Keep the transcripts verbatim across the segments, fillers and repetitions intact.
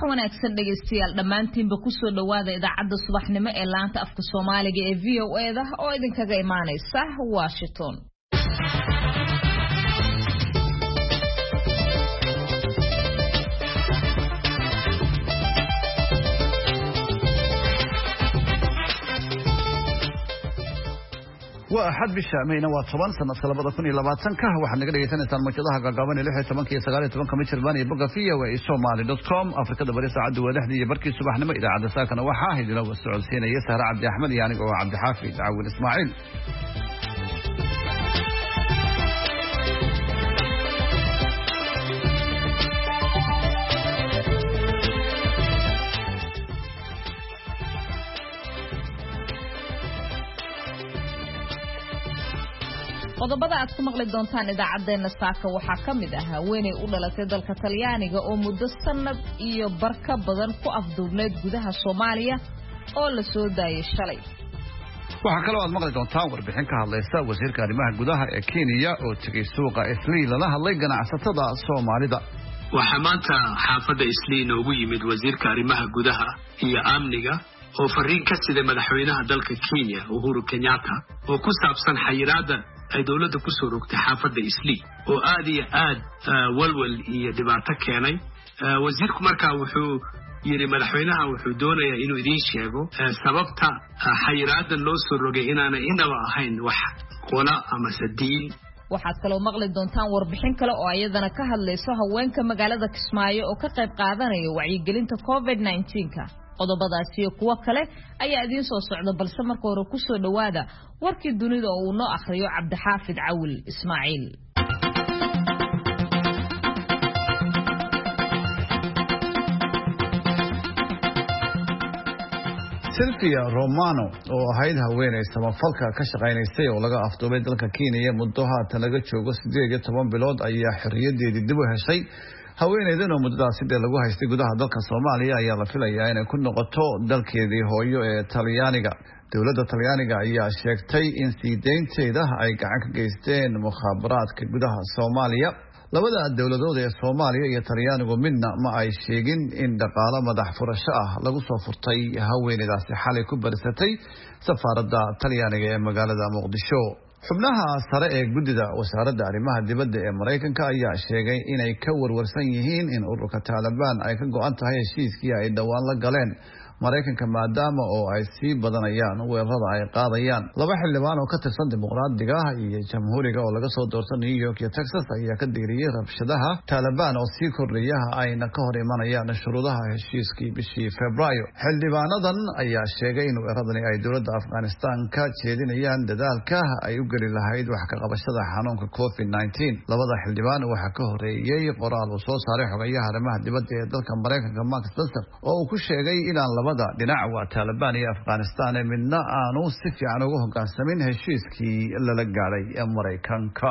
wanaagsan dhageystayaal dhamaantiinba ku soo dhawaada idaacadda subaxnimo ee laanta afka Soomaaliga ee V O A da oo idinkaga imaanaysa Washington. وأحد بالشامين وطبعا سنة سلبة كوني لبعضن كه واحد نقدر يتنسى المجتمع قابلني لحية طبعا كي سجارة طبعا كمية الباني بقى فيه وإسماعيل دوت كوم أفريقيا دبريس عدو ولحدي بركي صباح نما إذا عد ساكن وحاهد لو السعود سينا يسهر عبد أحمد يعني هو عبد حافظ عون إسماعيل. qodobada aad ku maqli doontaan idaacadeena saaka waxa kamid ah haweeney u dhalatay dalka Talyaaniga oo muddo sanad iyo barka badan ku afduubneed gudaha Soomaaliya oo la soo daayay shalay. waxa kale oo aad maqli doontaan warbixin ka hadlaysa wasiirka arrimaha gudaha ee Kenya oo tagay suuqa Islii lana hadlay ganacsatada Soomaalida. waxa maanta xaafadda Islii ugu yimid wasiirka arrimaha gudaha iyo amniga oo fariin ka sida madaxweynaha dalka Kenya Uhuru Kenyatta oo ku saabsan xayiraadda ay dawladda ku soo rogtay xaafadda Islii oo aad iyo aad walwal iyo dhibaato keenay. wasiirku markaa wuxuu yiri madaxweynaha wuxuu doonayaa inuu idin sheego sababta xayiraadda loo soo rogay inaana inaba ahayn wax qola ama sadiin. waxaad kaloo maqli doontaan warbixin kale oo ayadana ka hadlayso haweenka magaalada Kismaayo oo ka qayb qaadanaya wacyigelinta COVID nineteen ka. qodobadaasi iyo kuwa kale ayaa idin soo socda balse marka hore ku soo dhawaada warkii dunida oo uu noo akhriyo Cabdi Xaafid Cawil Ismaaciil. Silvia Romano oo ahayd haweeney samafalka ka shaqeynaysay oo laga afduubay dalka Kenya muddo haatan laga joogo sideed iyo toban bilood ayaa xorriyadeedii dib u heshay. haweeneydan oo muddadaas sidii lagu haystay gudaha dalka Soomaaliya ayaa la filayaa inay ku noqoto dalkeedii hooyo ee Talyaaniga. dawladda Talyaaniga ayaa sheegtay in siideynteeda ay gacan ka geysteen mukhaabaraadka gudaha Soomaaliya. labada dawladood ee Soomaaliya iyo Talyaanigu midna ma ay sheegin in dhaqaale madax furasho ah lagu soo furtay haweeneydaasi xalay ku barisatay safaaradda Talyaaniga ee magaalada Muqdisho. xubnaha sare ee guddida wasaaradda arrimaha dibadda ee Mareykanka ayaa sheegay inay ka warwarsan yihiin in ururka Taliban ay ka go'an tahay heshiiskii ay dhawaan la galeen Mareykanka maadaama oo ay sii badanayaan weerarada ay qaadayaan. laba xildhibaan oo ka tirsan dimuqraadiga iyo jamhuuriga oo laga soo doortay New York iyo Texas ayaa ka diiriyay rabshadaha Taliban oo sii kordhaya ayna ka hor imanayaan shuruudaha heshiiskii bishii Febraayo. xildhibaanadan ayaa sheegay in weeraradani ay dawladda Afghanistan ka jeedinayaan dadaalka ay u gali lahayd wax ka qabashada xanuunka COVID nineteen. labada xildhibaan waxa ka horeeyay qoraal uu soo saaray xogayaha arrimaha dibadda ee dalka Mareykanka Mark Spencer oo uu ku sheegay inaan labada dhinac waa Taliban iyo Afghanistan midna aanu si fiican ugu hoggaansamin heshiiskii lala gaaray ee Mareykanka.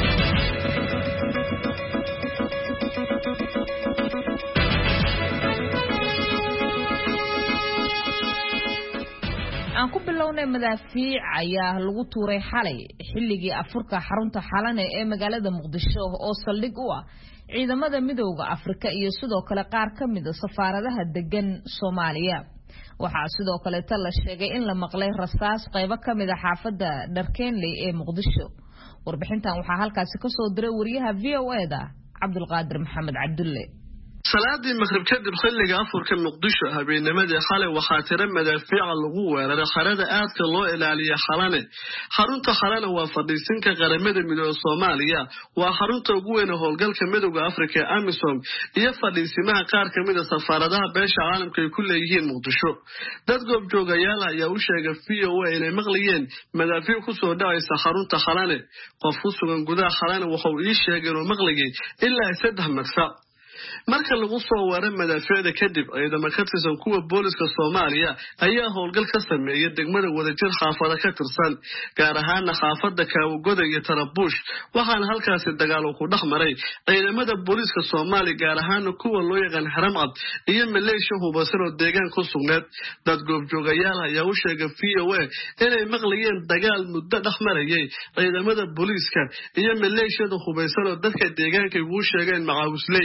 aan ku bilownay madaafiic ayaa lagu tuuray xalay xilligii afurka xarunta xalane ee magaalada Muqdisho oo saldhig u ah ciidamada midowga Afrika iyo sidoo kale qaar ka mid ah safaaradaha degan Soomaaliya. waxaa sidoo kale ta la sheegay in la maqlay rasaas qaybo ka mid ah xaafadda Dharkeenley ee Muqdisho. warbixintan waxaa halkaasi ka soo diray wariyaha V O A da Cabdulqaadir Maxamed Cabdulle. salaadii maghrib kadib xilliga afurka Muqdisho habeennimadii xalay waxaa tira madaafiic lagu weeraray xarada aadka loo ilaaliyo Xalane. xarunta Xalane waa fadhiisinka qaramada midowga Soomaaliya, waa xarunta ugu weyn ee howlgalka midowga Afrika AMISOM iyo fadhiisimaha qaar ka mid ah safaaradaha beesha caalamka ay ku leeyihiin Muqdisho. dad goobjoogayaal ayaa u sheegay V O A inay maqlayeen madaafiic ku soo dhacaysa xarunta Xalane. qof ku sugan gudaha Xalane wuxuu ii sheegay inuu maqlayay ilaa saddex marsa. marka lagu soo weeray madaafiicda kadib ciidamo ka tirsan kuwa booliska Soomaaliya ayaa howlgal ka sameeyay degmada wadajir xaafada ka tirsan gaar ahaan xaafada Kaawagoda iyo Tarabush. waxaana halkaasi dagaal ku dhex maray ciidamada booliska Soomaaliya gaar ahaan kuwa loo yaqaan Haramcad iyo maleeshiya hubasano deegaan ku sugneed. dad goobjoogayaal ayaa u sheegay V O A inay maqlayeen dagaal muddo dhex marayay ciidamada booliska iyo maleeshiyada hubasano dadka deegaanka ugu sheegeen Macaawisley.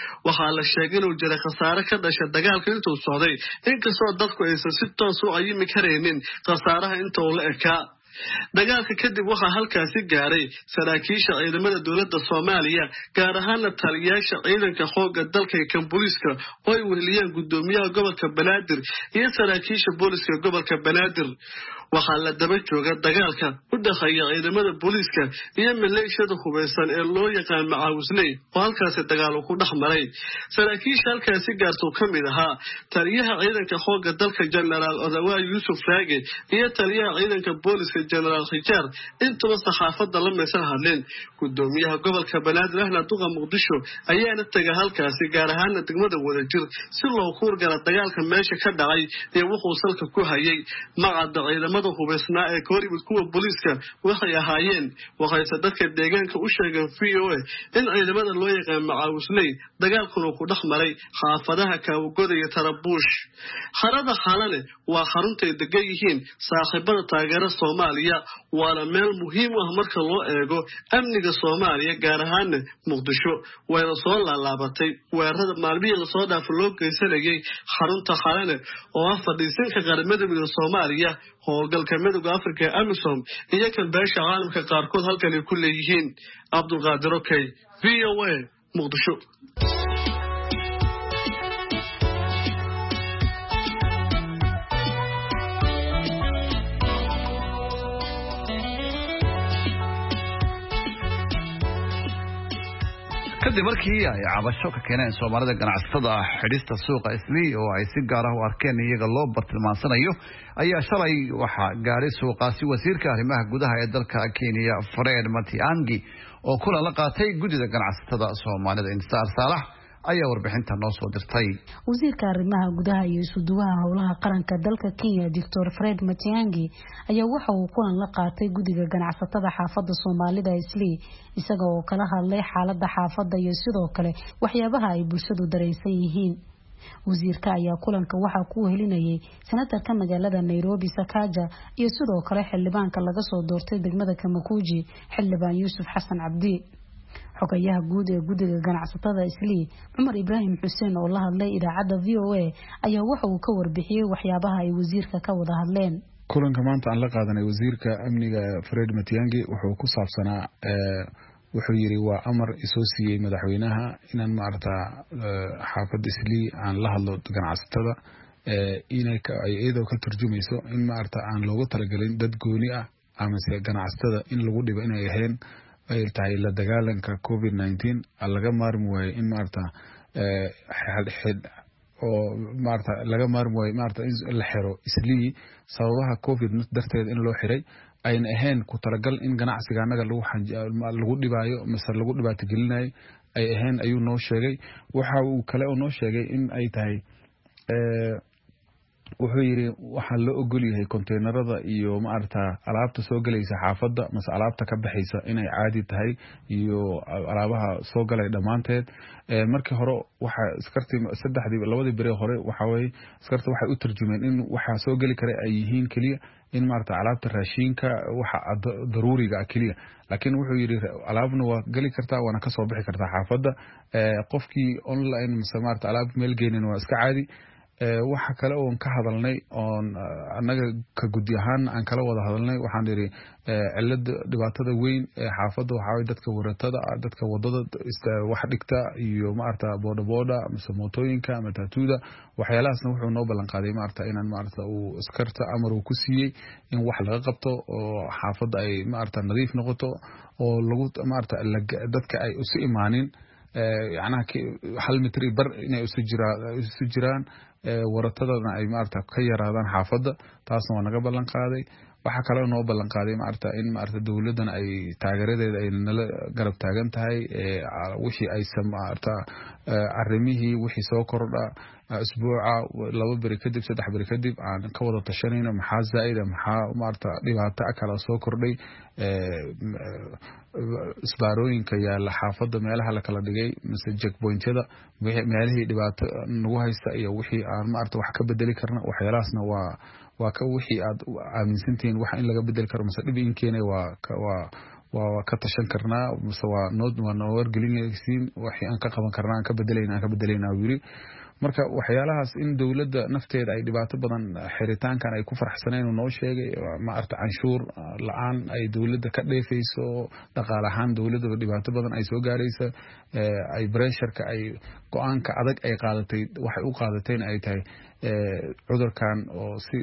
waxaa la sheegay inuu jiray khasaare ka dhashay dagaalka intuu socday inkastoo dadku aysan si toos u cayimi karaynin khasaaraha inta uu la ekaa dagaalka kadib waxaa halkaasi gaaray saraakiisha ciidamada dowladda Soomaaliya gaar ahaan taliyayaasha ciidanka xoogga dalka ee kan booliska oo ay weheliyeen gudoomiyaha gobolka Banaadir iyo saraakiisha booliska gobolka Banaadir waxaa la daba jooga dagaalka u dhaxeeya ciidamada booliska iyo maleeshiyada hubeysan ee loo yaqaan macaawisley oo halkaasi dagaal ku dhaxmaray saraakiisha halkaasi gaarto kamid ahaa taliyaha ciidanka xoogga dalka General Odawa Yusuf Raage iyo taliyaha ciidanka booliska General Khijar intuba saxaafadda la meesan hadleen gudoomiyaha gobolka Banaadir ahna duqa Muqdisho ayaana tagay halkaasi gaar ahaan degmada Wadajir si loo kuurgala dagaalka meesha ka dhacay ee wuxuu salka ku hayay macada ciidamada hubeysnaa ee kooribid kuwa booliska waxay ahaayeen waxayse dadka deegaanka u sheegeen V O A in ciidamada loo yaqaan macaawisley dagaalkuna ku dhaxmaray xaafadaha Kaawgoda iyo Tarabuush xarada xalane waa xarunta degan yihiin saaxiibada taageera Soomaaliya waana meel muhiim ah marka loo eego amniga Soomaaliya gaar ahaan Muqdisho way soo laalaabatay weerarada maalmihii la soo dhaafay loo geysanayay xarunta xalane oo ah fadhiisanka qaramada midowga Soomaaliya howlgalka midowga Afrika AMISOM iyo kan beesha caalamka qaarkood halkan ay ku leeyihiin Abdulqaadir Okay V O A Muqdisho kadib markii ay cabasho ka keeneen Soomaalida ganacsatada xidhista suuqa Islii oo ay si gaar ah u arkeen iyaga loo bartilmaansanayo ayaa shalay waxa gaaray suuqaasi wasiirka arrimaha gudaha ee dalka Kenya Fred Matiang'i oo kula la qaatay gudida ganacsatada Soomaalida Insaar Saalax ayaa warbixinta noo soo dirtay wasiirka arrimaha gudaha iyo isuduwaha howlaha qaranka dalka Kenya Doctor Fred Matiang'i ayaa waxa uu kulan la qaatay gudiga ganacsatada xaafadda Soomaalida Islii isaga oo kala hadlay xaaladda xaafadda iyo sidoo kale waxyaabaha ay bulshadu dareensan yihiin wasiirka ayaa kulanka waxa ku helinayay senatarka magaalada Nairobi Sakaja iyo sidoo kale xildhibaanka laga soo doortay degmada Kamakuji xildhibaan Yusuf Xasan Cabdi xogayaha guud ee gudiga ganacsatada Islii Umar Ibrahim Xuseen oo la hadlay idaacadda V O A ayaa waxa uu ka warbixiyay waxyaabaha ay wasiirka ka wada hadleen kulanka maanta aan la qaadanay wasiirka amniga Fred Matiang'i wuxuu ku saabsanaa wuxuu yiri waa amar isoo siiyay madaxweynaha inaan maarta xaafadda Islii aan la hadlo ganacsatada inay iyadoo ka turjumayso in maarta aan loogu talagalin dad gooni ah ama si ganacsatada in lagu dhibo inay ahayn ay tahay la dagaalanka COVID nineteen laga maarmi waayay in maarta xal xid oo maarta laga maarmi waayay maarta in la xiro Islii sababaha COVID darteed in loo xiray ayna ahayn ku talagal in ganacsiga anaga lagu lagu dhibaayo mise lagu dhibaato gelinayo ay ahayn ayuu noo sheegay waxa uu kale oo noo sheegay in ay tahay ee wuxuu yiri waxa la ogol yahay konteenarada iyo maarta alaabta soo galaysa xaafadda mas alaabta ka baxaysa inay caadi tahay iyo alaabaha soo galay dhamaanteed ee markii hore waxa iskarti saddexdii labadii bari hore waxa way iskarti waxa u tarjumeen in waxa soo gali kara ay yihiin kaliya in maarta alaabta raashinka waxa daruuriga kaliya laakiin wuxuu yiri alaabna waa gali kartaa wana ka soo bixi kartaa xaafadda ee qofkii online mas maarta alaab meel geenin waa iska caadi waxa kale oo ka hadalnay oo anaga ka gudi ahaan aan kala wada hadalnay waxaan yiri cilad dhibaatada weyn ee xaafadda waxa ay dadka waratada dadka wadada wax dhigta iyo maarta booda booda mise mootooyinka ama taatuuda waxyaalahaasna wuxuu noo ballan qaaday maarta inaan maarta uu iskarta amar uu ku siiyay in wax laga qabto oo xaafadda ay maarta nadiif noqoto oo lagu maarta dadka ay u si imaanin يعني hal mitir bar inay isu jiraan isu jiraan waratadana ay maarta ka yaraadaan xaafadda taasna waa naga ballan qaaday waxa kale oo noo ballan qaaday maarta in maarta dawladdan ay taageeradeeda ay nala garab taagan tahay wixii ay samaarta arrimihii wixii soo kordha asbuuca laba bari kadib saddex bari kadib aan ka wada tashanayno maxaa zaa'id maxaa maarta dhibaato kala soo kordhay isbaarooyinka yaala xaafadda meelaha la kala dhigay mise checkpointyada meelihii dhibaato nagu haysta iyo wixii aan maarta wax ka bedeli karna waxyaalahaasna waa waa ka wixii aad aaminsantiin wax in laga bedeli karo mise dhib in keenay waa waa waa ka tashan karnaa mise waa nood waa noo wargelinaysiin wixii aan ka qaban karnaa aan ka bedelaynaa ka bedelaynaa wili marka waxyaalahaas in dawladda nafteeda ay dhibaato badan xiritaankan ay ku farxsaneen noo sheegay ma arta canshuur la'aan ay dawladda ka dheefayso dhaqaale ahaan dawladda dhibaato badan ay soo gaaraysa ay pressure-ka ay go'aanka adag ay qaadatay waxay u qaadateen ay tahay cudurkan oo si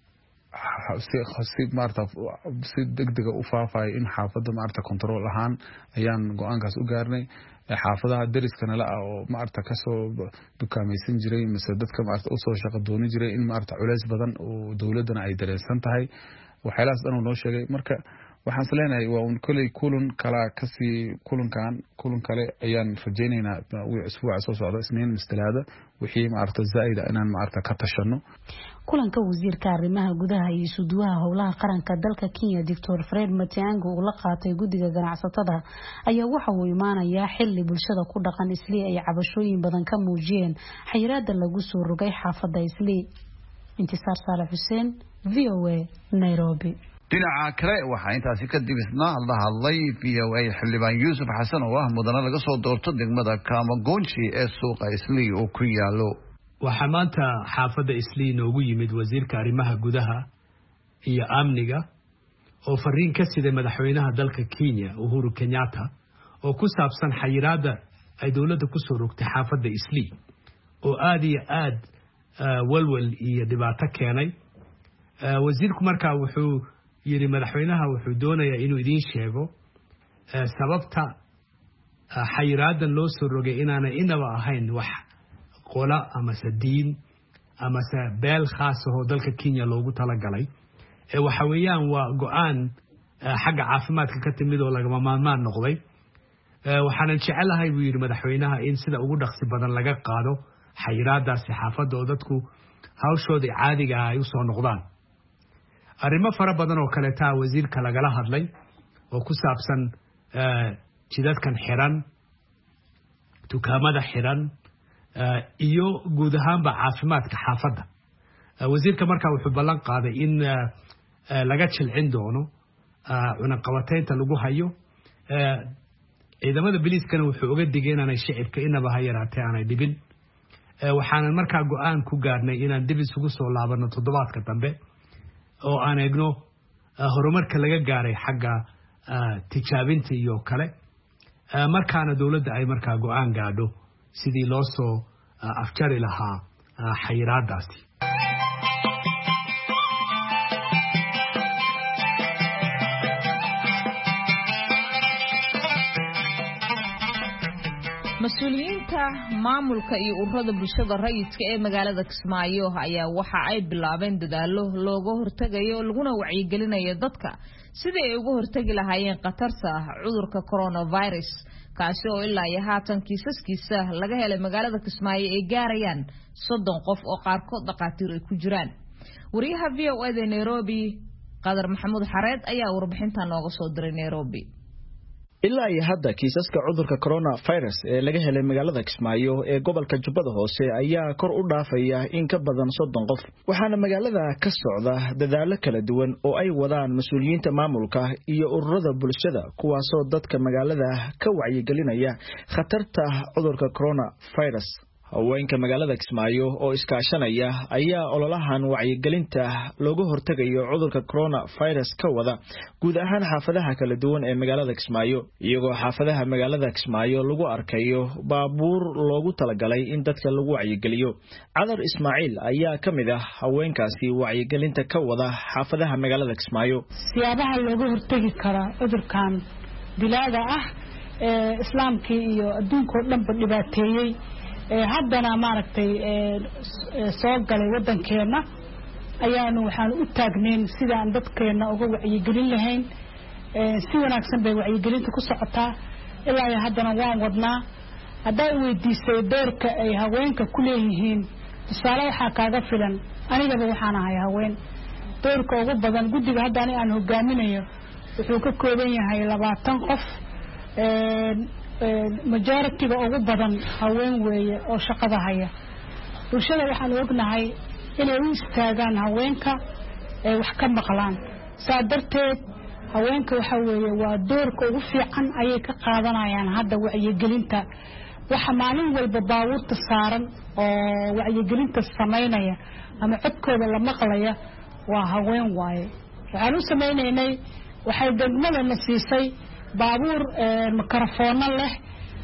si si maarta si degdeg u faafay in xaafadda maarta control ahaan ayaan go'aankaas u gaarnay xaafadaha dariskana la oo maarta ka soo dukaamaysan jiray mise dadka maarta u soo shaqo dooni jiray in maarta culays badan oo dawladana ay dareensan tahay waxyaalahaas dhan oo noo sheegay marka waxaan saleenahay waa un kulay kulun kala kasi kulunkan kulun kale ayaan rajaynaynaa usbuuca soo socda isniin mustalaada wixii maarta zaa'ida inaan maarta ka tashano kulanka wasiirka arrimaha gudaha iyo suduwaha howlaha qaranka dalka Kenya Doctor Fred Matiang'i oo la qaatay gudiga ganacsatada ayaa waxa uu imaanayaa xilli bulshada ku dhaqan Islii ay cabashooyin badan ka muujiyeen xayiraada lagu soo rogay xaafadda Islii. Intisaar Saalax Hussein, V O A, Nairobi. dhinaca kale waxaa intaasi ka dibisna la hadlay V O A xildhibaan Yuusuf Xasan oo ah mudane laga soo doorto degmada Kamagonji ee suuqa Islii oo ku yaalo. waxaa maanta xaafadda Islii noogu yimid wasiirka arrimaha gudaha iyo amniga oo fariin ka siday madaxweynaha dalka Kenya Uhuru Kenyatta oo ku saabsan xayiraada ay dawladda ku soo rogtay xaafadda Islii oo aad iyo aad walwal iyo dhibaato keenay. wasiirku markaa wuxuu yiri madaxweynaha wuxuu doonayaa inuu idin sheego sababta xayiraadan loo soo rogay inaanay inaba ahayn wax qola ama sadiin ama beel khaas oo dalka Kenya loogu talagalay ee waxa weeyaan waa go'aan xagga caafimaadka ka timid oo laga maarmaan noqday. waxaan jecelahay buu yiri madaxweynaha in sida ugu dhaqsi badan laga qaado xayiraadaas xaafadda oo dadku hawshooda caadiga ah ay u soo noqdaan. arrimo fara badan oo kale taa wasiirka lagala hadlay oo ku saabsan jidadkan xiran dukaamada xiran iyo guud ahaanba caafimaadka xaafadda. wasiirka markaa wuxuu ballan qaaday in laga jilcin doono cunaqabataynta lagu hayo. ciidamada biliiskana wuxuu uga digay inaanay shicibka inaba ha yaraatee aanay dhibin. waxaanan markaa go'aan ku gaarnay inaan dib isugu soo laabano toddobaadka dambe oo aan eegno horumarka laga gaaray xagga tijaabinta iyo kale markaana dawladda ay markaa go'aan gaadho sidii loo soo afjari lahaa xayiraadaasi. mas-uuliyiinta maamulka iyo ururada bulshada rayidka ee magaalada Kismaayo ayaa waxa ay bilaabeen dadaalo looga hortagayo laguna wacyigelinayo dadka sidii ay uga hortagi lahaayeen khatarta cudurka coronavirus kaasi oo ilaa iyo haatan kiisaskiisa laga helay magaalada Kismaayo ay gaarayaan soddon qof oo qaarkood dhaqaatiir ay ku jiraan. wariyaha V O A ee Nairobi Qadar Maxamuud Xareed ayaa warbixinta nooga soo diray Nairobi. ilaa iyo hadda kiisaska cudurka coronavirus ee laga helay magaalada Kismaayo ee gobolka Jubbada Hoose ayaa kor u dhaafaya in ka badan soddon qof waxaana magaalada ka socda dadaalo kala duwan oo ay wadaan mas'uuliyiinta maamulka iyo ururada bulshada kuwaasoo dadka magaalada ka wacyigelinaya khatarta cudurka coronavirus. haweenka magaalada Kismaayo oo iskaashanaya ayaa ololahan wacyigelinta looga hortagayo cudurka coronavirus ka wada guud ahaan xaafadaha kala duwan ee magaalada Kismaayo iyagoo xaafadaha magaalada Kismaayo lagu arkayo baabuur loogu talagalay in dadka lagu wacyigeliyo. Cadar Ismaaciil ayaa kamid ah haweenkaasi wacyigelinta ka wada xaafadaha magaalada Kismaayo. siyaabaha looga hortagi kara cudurkan dilaaga ah ee islaamka iyo adduunka oo dhan dhibaateeyay haddana maaragtay soo galay wadankeena ayaanu waxaan u taagneen sidaan dadkeena uga wacyigelin lahayn. si wanaagsan bay wacyigelinta ku socotaa ilaa iyo haddana waan wadnaa. hadday weydiisay doorka ay haweenka ku leeyihiin tusaale waxaa kaaga filan anigaba waxaan ahay haween. doorka ugu badan guddiga hadda ani aan hogaaminayo wuxuu ka kooban yahay labaatan qof. majority-ga ugu badan haween weeye oo shaqada haya. bulshada waxaan ognahay inay u istaagaan haweenka ee wax ka maqlaan. saa darteed haweenka waxa weeye waa doorka ugu fiican ayay ka qaadanayaan hadda wacyigelinta waxa maalin walba baabuurta saaran oo wacyigelinta sameynaya ama codkooda la maqlaya waa haween waaye waxaan u sameynaynay waxay degmadana siisay baabuur mikrofoono leh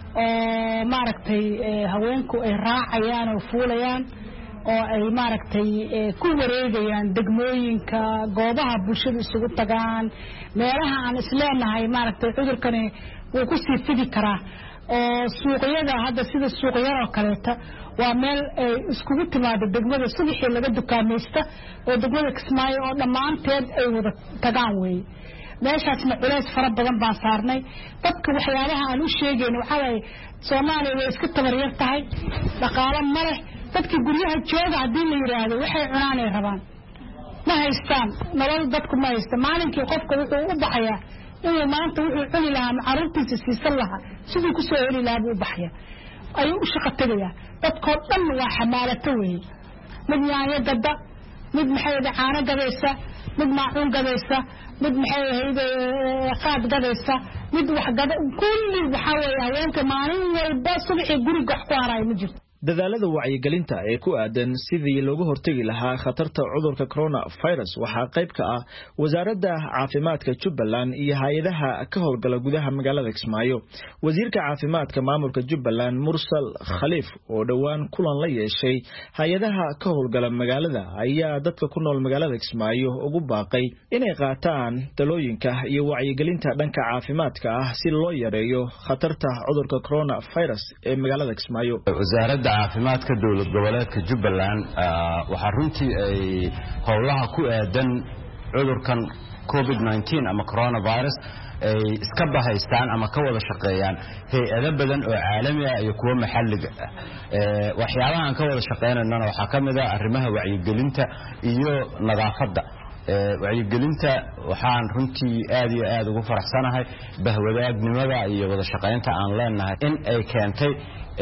oo maaragtay haweenku ay raacayaan oo fuulayaan oo ay maaragtay ku wareegayaan degmooyinka goobaha bulshada isugu tagaan meelaha aan isleenahay maaragtay cudurkani wuu ku sii fidi karaa oo suuqyada hadda sida suuqyada kaleeta waa meel ay iskugu timaado degmada subaxii laga dukaamaysta oo degmada Kismaayo oo dhamaanteed ay wada tagaan weey meeshaasna culays fara badan baan saarnay dadka waxyaabaha aan u sheegayno waxa ay Soomaaliya way iska tabaryar tahay dhaqaale ma leh dadka guryaha jooga hadii la yiraahdo waxay cunaan ay rabaan ma haystaan nolol dadku ma haystaan maalinkii qofka wuxuu u baxayaa inuu maanta wuxuu cuni lahaa macruurtiisa siisan lahaa sidoo ku soo heli lahaa buu baxaya ayuu u shaqo tagayaa dadkoo dhan waa xamaalato weey mid yaanya gada mid maxay caano gadaysa mid maacuun gadaysa mid maxay ahayd qaad gadaysa mid wax gada kulli waxa weeye haweenka maalin walba subaxii guriga wax ku haray ma jirto dadaalada wacyigelinta ee ku aadan sidii looga hortagi lahaa khatarta cudurka coronavirus waxaa qayb ka ah wasaaradda caafimaadka Jubbaland iyo hay'adaha ka howlgala gudaha magaalada Kismaayo wasiirka caafimaadka maamulka Jubbaland Mursal Khaliif oo dhawaan kulan la yeeshay hay'adaha ka howlgala magaalada ayaa dadka ku nool magaalada Kismaayo ugu baaqay inay qaataan talooyinka iyo wacyigelinta dhanka caafimaadka ah si loo yareeyo khatarta cudurka coronavirus ee magaalada Kismaayo wasaaradda caafimaadka dawlad goboleedka Jubbaland waxa runtii ay howlaha ku aadan cudurkan covid nineteen ama coronavirus ay iska bahaystaan ama ka wada shaqeeyaan hay'ado badan oo caalami ah iyo kuwa maxalliga ah ee waxyaabaha aan ka wada shaqeynayna waxa kamid ah arrimaha wacyigelinta iyo nadaafadda wacyigelinta waxaan runtii aad iyo aad ugu faraxsanahay bahwadaagnimada iyo wada shaqeynta aan leenahay in ay keentay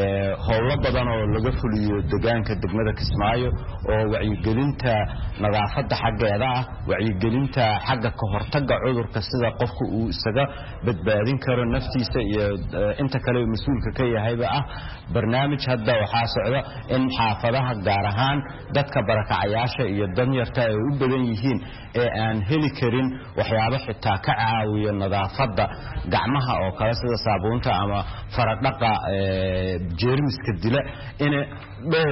howlo badan oo laga fuliyo deegaanka degmada Kismaayo oo wacyigelinta nadaafadda xaggeeda ah wacyigelinta xagga ka hortagga cudurka sida qofku uu isaga badbaadin karo naftiisa iyo inta kale mas'uulka ka yahayba ah barnaamij hadda waxa socda in xaafadaha gaar ahaan dadka barakacayaasha iyo danyarta ay u badan yihiin ee aan heli karin waxyaabo xitaa ka caawiyo nadaafadda gacmaha oo kale sida saabuunta ama faradhaqa jeermiska dila in dhowr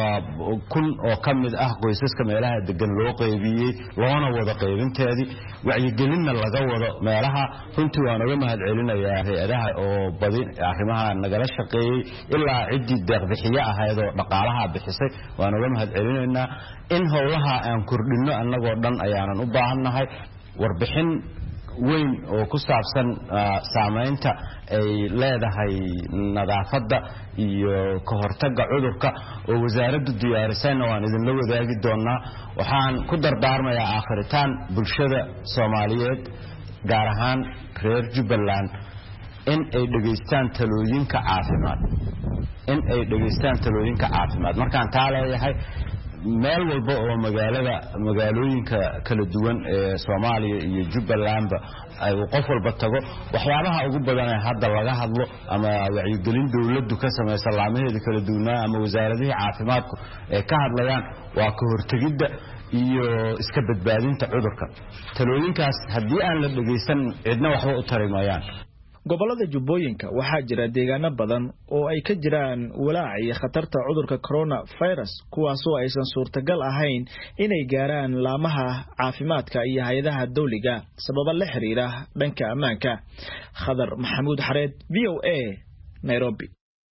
kun oo kamid ah qoysaska meelaha degan loo qaybiyay loona wada qaybinteedii wacyigelinna laga wado meelaha runtii waan uga mahad celinayaa hay'adaha oo badi arrimaha nagala shaqeeyay ilaa cidii deeqbixiye ahayd oo dhaqaalaha bixisay waan uga mahad celinaynaa in howlaha aan kordhino annagoo dhan ayaanan u baahanahay warbixin weyn oo ku saabsan saameynta ay leedahay nadaafadda iyo ka hortagga cudurka oo wasaaraddu diyaarisayna waan idin la wadaagi doonaa waxaan ku dardaarmayaa aakhiritaan bulshada Soomaaliyeed gaar ahaan reer Jubbaland in ay dhageystaan talooyinka caafimaad in ay dhageystaan talooyinka caafimaad markaan taa leeyahay meel walba oo magaalada magaalooyinka kala duwan ee Soomaaliya iyo Jubbaland ay qof walba tago waxyaabaha ugu badan ee hadda laga hadlo ama wacyigelin dawladdu ka sameeyay laamaheeda kala duwan ama wasaaradaha caafimaadku ee ka hadlayaan waa ka hortagidda iyo iska badbaadinta cudurka talooyinkaas haddii aan la dhageysan cidna waxba u tarimayaan gobolada Jubbooyinka waxaa jira deegaano badan oo ay ka jiraan walaac iyo khatarta cudurka coronavirus kuwaas oo aysan suurtagal ahayn inay gaaraan laamaha caafimaadka iyo hay'adaha dawliga sabab la xiriira dhanka ammaanka Khadar Maxamuud Xareed V O A Nairobi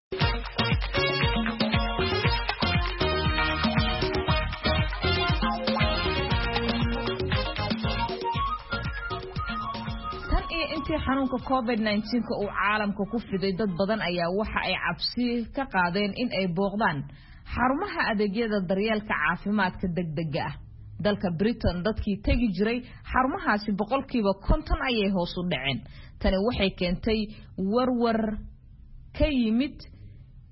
xanuunka covid nineteen ka uu caalamka ku fiday dad badan ayaa waxa ay cabsi ka qaadeen in ay booqdaan xarumaha adeegyada daryeelka caafimaadka degdega ah dalka Britain dadkii tagi jiray xarumahaasi boqolkiiba konton ayay hoos u dhaceen tani waxay keentay warwar ka yimid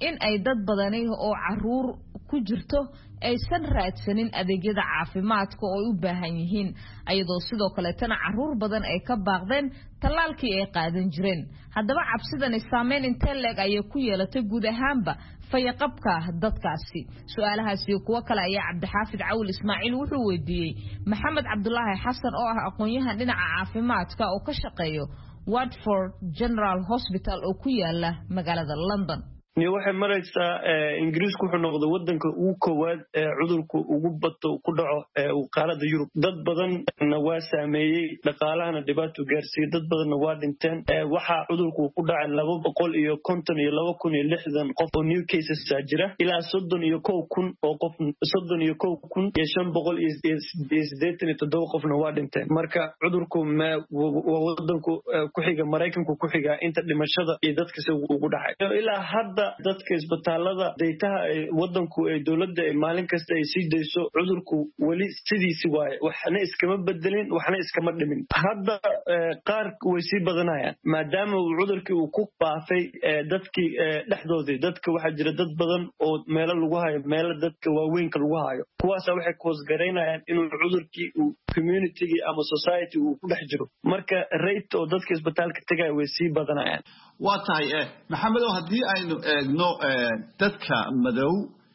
in ay dad badani oo caruur ku jirto aysan raadsanin adeegyada caafimaadka oo ay u baahan yihiin ayadoo sidoo kale tan caruur badan ay ka baaqdeen talaalkii ay qaadan jireen haddaba cabsidani saameyn intee leeg ayay ku yeelatay guud ahaanba fayaqabka dadkaasi su'aalahaasi kuwa kale ayaa Cabdixaafid Cawl Ismaaciil wuxuu weydiiyey Maxamed Cabdullaahi Xasan oo ah aqoon-yahan dhinaca caafimaadka oo ka shaqeeyo Watford General Hospital oo ku yaala magaalada London ni waxay maraysaa Ingiriisku wuxuu noqday wadanka ugu koowaad ee cudurku ugu bato ku dhaco ee qaaradda Yurub dad badan waa saameeyay dhaqaalahana dhibaato gaarsiiyay dad badan waa dhinteen waxa cudurku ku dhacay laba boqol iyo konton iyo laba kun iyo lixdan qof oo new cases jira ilaa soddon iyo kow kun oo qof soddon iyo kow kun iyo shan boqol iyo siddeetan iyo toddoba qofna waa dhinteen marka cudurku waa wadanku ku xiga Mareykanku ku xiga inta dhimashada iyo dadka si ugu dhacay ilaa hadda dadka isbitaalada deetaha wadanku ee dawladda ee maalin kasta ay sii deyso cudurku wali sidiisi waaye waxna iskama bedelin waxna iskama dhimin hadda qaar way sii badanayaan maadaama uu cudurkii uu ku faafay dadkii dhexdoodii dadka waxa jira dad badan oo meelo lagu hayo meelo dadka waaweynka lagu hayo kuwaas waxay koos gareynayaan inuu cudurkii uu community ama society uu ku dhex jiro marka rate oo dadka isbitaalka tagay way sii badanayaan waa tahay maxamed oo hadii aynu eegno dadka madow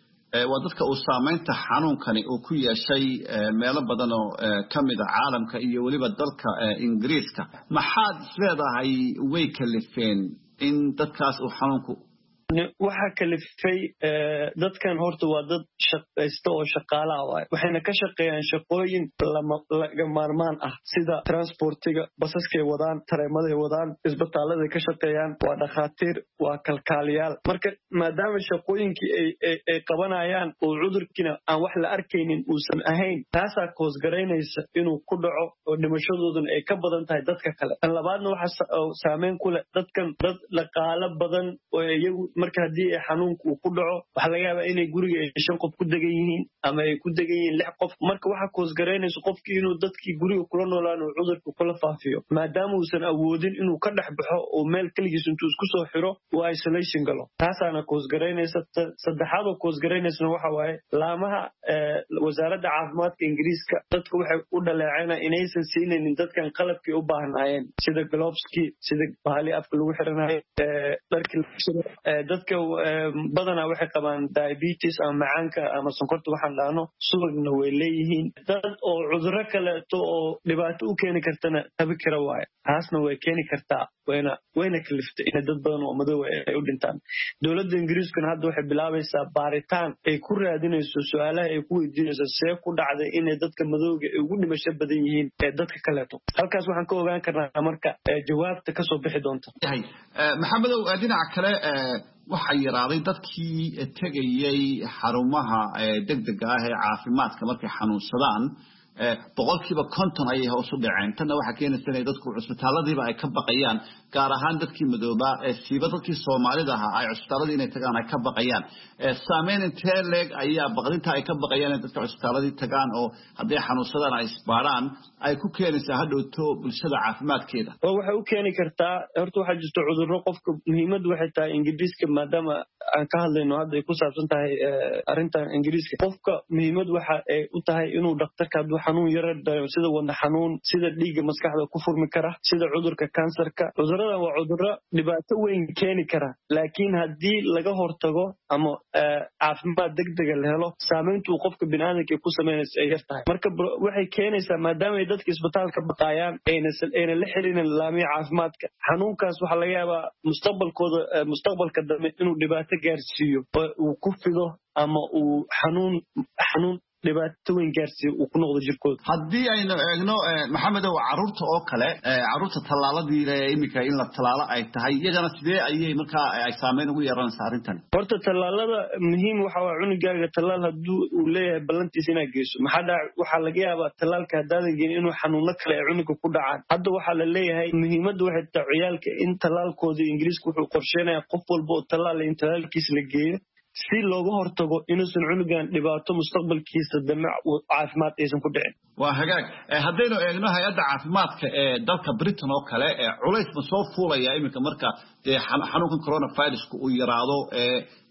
waa dadka uu saameynta xanuunkani uu ku yeeshay meelo badan oo kamid ah caalamka iyo waliba dalka Ingiriiska maxaad isleedahay way kalifeen in dadkaas uu xanuunku waxa kalifay dadkan horta waa dad shaqaysto oo shaqaale ah waxayna ka shaqeeyaan shaqooyin laga maarmaan ah sida transportiga basaskay wadaan tareemaday wadaan isbitaalada ka shaqeeyaan waa dhakhaatiir waa kalkaaliyaal marka maadaama shaqooyinkii ay ay qabanayaan oo cudurkina aan wax la arkaynin uusan ahayn taasaa koos gareynaysa inuu ku dhaco oo dhimashadooduna ay ka badan tahay dadka kale tan labaadna waxa saameyn ku leh dadkan dad dhaqaale badan oo iyagu marka hadii xanuunku uu ku dhaco waxa laga yaabaa inay guriga ay shan qof ku degan yihiin ama ay ku degan yihiin lix qof marka waxa koos gareynaysa qofkii inuu dadkii guriga kula noolaan oo cudurku kula faafiyo maadaama uusan awoodin inuu ka dhex baxo oo meel kaligiis intuu isku soo xiro oo isolation galo taasaana koos gareynaysa saddexaad oo koos gareynaysa waxa waaye laamaha wasaaradda caafimaadka Ingiriiska dadku waxay u dhaleeceynayaan inaysan siinaynin dadkan qalabkii u baahnaayeen sida gloveski sida bahali afka lagu xiranayo dharkii dadka badana waxay qabaan diabetes ama macaanka ama sonkorta waxaan dhaano subagna way leeyihiin dad oo cudurro kale oo dhibaato u keeni kartana tabi kara waaye taasna way keeni kartaa wayna wayna kaliftay in dad badan oo madow ay u dhintaan dawladda Ingiriiskana hadda waxay bilaabaysaa baaritaan ay ku raadinayso su'aalaha ay ku weydiinayso see ku dhacday in dadka madowga ay ugu dhimasho badan yihiin ee dadka kale halkaas waxaan ka ogaan karnaa marka jawaabta ka soo bixi doonta maxamed oo dhinaca kale waxa yaraaday dadkii tagayay xarumaha degdega ah ee caafimaadka markay xanuunsadaan boqolkiiba konton ayay hoos u dhaceen tanna waxa keenaysa in dadku cusbitaaladiiba ay ka baqayaan gaar ahaan dadkii madooba ee siiba dadkii Soomaalida ahaa ay cusbitaaladii inay tagaan ay ka baqayaan saameyn intee leeg ayaa baqdinta ay ka baqayaan in dadka cusbitaaladii tagaan oo haddii xanuunsadaan ay isbaaraan ay ku keenaysaa hadhowto bulshada caafimaadkeeda oo waxay u keeni kartaa horta waxa jirto cudurro qofka muhiimad waxay tahay Ingiriiska maadaama aan ka hadlayno hadda ay ku saabsan tahay arrintan Ingiriiska qofka muhiimad waxa ay u tahay inuu dhakhtarka hadduu xanuun yar dareemo sida wadna xanuun sida dhiigga maskaxda ku furmi kara sida cudurka kansarka cudurrada waa cudurro dhibaato weyn keeni kara laakiin haddii laga hortago ama caafimaad degdeg la helo saameyntu qofka bini'aadamka ku sameynaysa ay yar tahay marka waxay keenaysaa maadaama ay dadka isbitaalka baqayaan ayna ayna la xiriirin laamiga caafimaadka xanuunkaas waxa laga yaabaa mustaqbalkooda mustaqbalka dambe inuu dhibaato gaarsiiyo oo uu ku fido ama uu xanuun xanuun dhibaato weyn gaarsiiyo uu ku noqdo jirkooda haddii aynu eegno maxamed oo caruurta oo kale caruurta talaaladii ee imika in la talaalo ay tahay iyagana sidee ayay markaa ay saameyn ugu yeelanaysaa arrintan horta talaalada muhiim waxa waa cunugaaga talaal hadduu uu leeyahay ballantiisa inaad geyso maxaa dhac waxaa laga yaabaa talaalka haddaadan gelin inuu xanuuno kale ay cunuga ku dhacaan hadda waxaa la leeyahay muhiimadda waxay tahay ciyaalka in talaalkooda Ingiriiska wuxuu qorsheynayaa qof walba oo talaal in talaalkiisa la geeyo si looga hortago inuusan cunugan dhibaato mustaqbalkiisa damac caafimaad aysan ku dhicin waa hagaag haddaynu eegno hay'adda caafimaadka ee dalka Britain oo kale ee culays ma soo fuulaya iminka marka xanuunkan coronavirus uu yaraado ee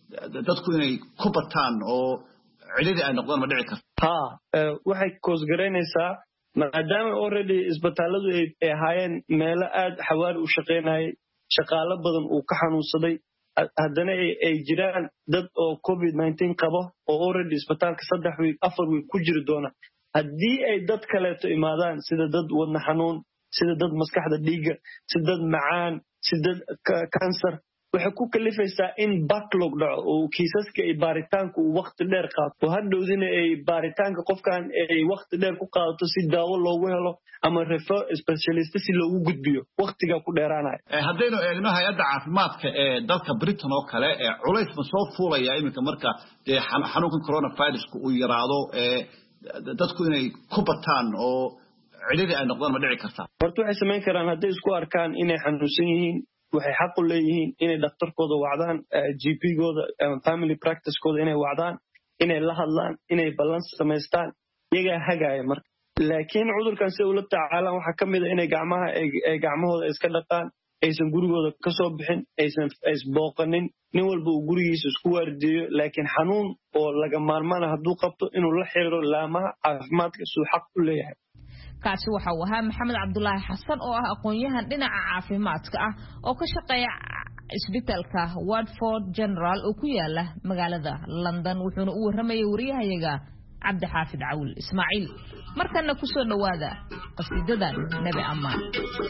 dadku inay ku bataan oo cilada ay noqdaan ma dhici karto ha waxay koos garaynaysaa maadaama already isbitaaladu ay ahaayeen meelo aad xawaari u shaqeynayay shaqaalo badan uu ka xanuunsaday haddana ay jiraan dad oo covid nineteen qabo oo already isbitaalka saddex wiig afar wiig ku jiri doona haddii ay dad kaleeto imaadaan sida dad wadna xanuun sida dad maskaxda dhiigga sida dad macaan sida dad kansar waxay ku kalifaysaa in backlog dhaco oo kiisaska ay baaritaanka uu waqti dheer qaato oo hadhowdina ay baaritaanka qofkan ay waqti dheer ku qaadato si daawo loogu helo ama refer specialist si loogu gudbiyo waqtiga ku dheeraanaya haddaynu eegno hay'adda caafimaadka ee dalka Britain oo kale ee culays ma soo fuulaya iminka marka ee xanuunka coronavirus uu yaraado ee dadku inay ku bataan oo cilada ay noqdaan ma dhici kartaa horta waxay sameyn karaan hadday isku arkaan inay xanuunsan yihiin waxay xaq u leeyihiin inay dhakhtarkooda wacdaan G P-gooda ama family practice-kooda inay wacdaan inay la hadlaan inay ballan samaystaan iyagaa hagaaya marka laakiin cudurkan si ula tacaalaan waxaa ka mid a inay gacmaha ay gacmahooda iska dhaqaan aysan gurigooda ka soo bixin aysan isbooqanin nin walba uu gurigiisa isku waardiyeyo laakiin xanuun oo laga maarmaana hadduu qabto inuu la xiriiro laamaha caafimaadka suu xaq u leeyahay kaasi waxa uu ahaa maxamed cabdulaahi xasan oo ah aqoon-yahan dhinaca caafimaadka ah oo ka shaqeeya isbitaalka Watford General oo ku yaala magaalada London wuxuuna u waramayay wariyahayaga Cabdi Xaafid Cawl Ismaaciil markana ku soo dhawaada qasiidadan Nabi Amaan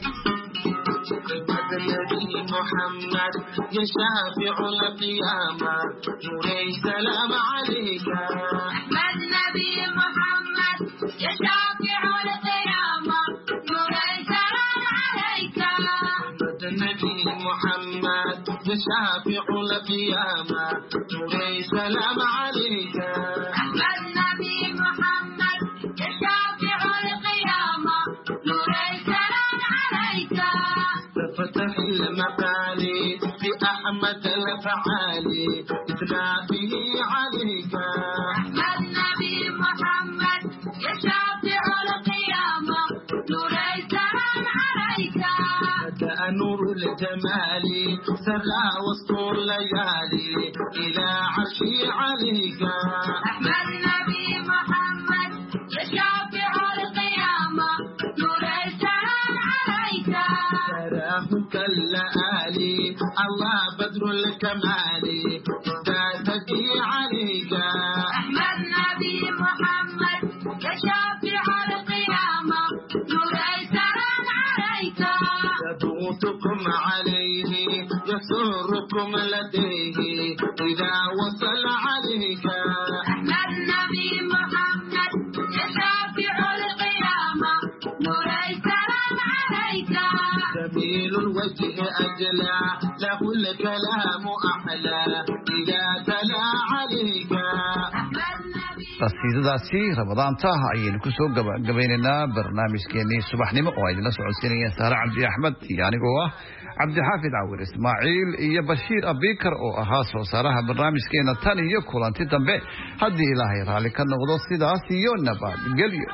النبي محمد يا شافع القيامة نوري سلام عليك أحمد نبي محمد يا شافع القيامة نوري سلام عليك أحمد نبي محمد يا شافع القيامة نوري سلام عليك أحمد نبي محمد يا شافع القيامة نوري سلام عليك فتح المقالي في أحمد الفعالي إثنى به عليك أحمد نبي محمد يا شافع القيامة نور السلام عليك هذا نور الجمال سرى وسط الليالي إلى عرشي عليك أحمد نبي محمد يا شافع القيامة نور السلام عليك كاللآلي الله بدر الكمال استاتكي عليك أحمد نبي محمد يا شافع القيامة نور السلام عليك يبوتكم عليه يسركم لديه إذا وصل عليك أحمد نبي محمد يا شافع القيامة نور السلام عليك جميل الوجه أجلى له الكلام أحلى إذا تلا عليك qasiidadaasi ramadaanta ayaynu ku soo gabagabaynaynaa barnaamijkeenii subaxnimo oo idinla socodsiinayeen Saare Cabdi Axmed iyo anigoo ah Cabdi Xaafid Cawl Ismaaciil iyo Bashiir Abikar oo ahaa soo saaraha barnaamijkeena tan iyo kulanti dambe haddii Ilaahay raali ka noqdo sidaas iyo nabadgelyo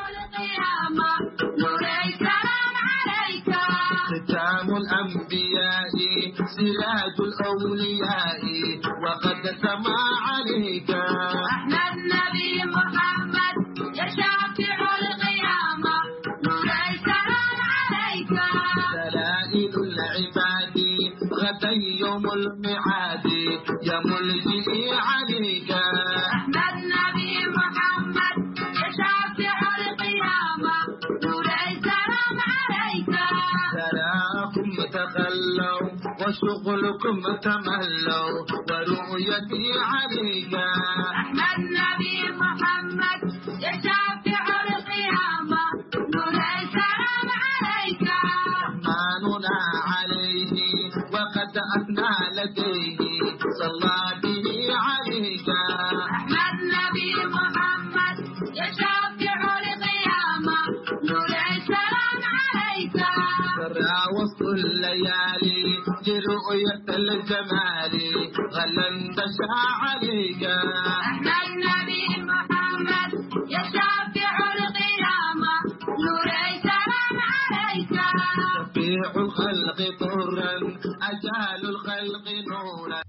ختام الأنبياء سراج الأولياء وقد سما عليك أحمد نبي محمد يا شافع القيامة نور السلام عليك دلائل العباد غدا يوم الميعاد يا ملجئي عليك أحمد نبي محمد يا شافع القيامة نور السلام عليك تراكم تخلوا وشغلكم تملوا ورؤيتي عليك أحمد نبي محمد يا شافع القيامة نور السلام عليك رحمننا عليه وقد أثنى لديه صلى به عليك أحمد نبي محمد يا شافع القيامة نور السلام عليك سرى وسط الليالي لرؤية الجمال غلا انتشى عليك أحمد نبي محمد يا شافع القيامة نور السلام عليك شفيع الخلق طرا أجال الخلق نورا